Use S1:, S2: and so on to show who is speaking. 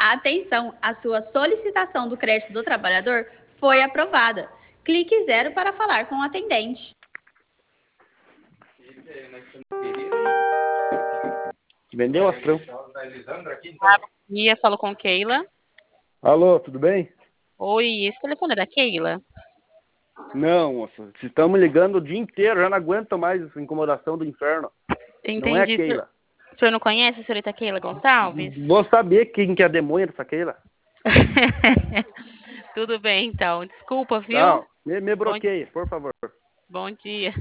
S1: Atenção, a sua solicitação do crédito do trabalhador foi aprovada. Clique 0 para falar com o atendente.
S2: Vendeu astrão.
S3: Bom dia, falo com Keila.
S2: Alô, tudo bem?
S3: Oi, esse telefone é da Keila?
S2: Não, moça. Se estamos ligando o dia inteiro, já não aguento mais essa incomodação do inferno. Não é a
S3: Entendi.
S2: Keila.
S3: O senhor não conhece a senhorita Keila Gonçalves?
S2: Vou saber quem que é a demônia dessa Keila.
S3: Tudo bem, então. Desculpa, viu?
S2: Não, me bloqueie, por favor.
S3: Bom dia.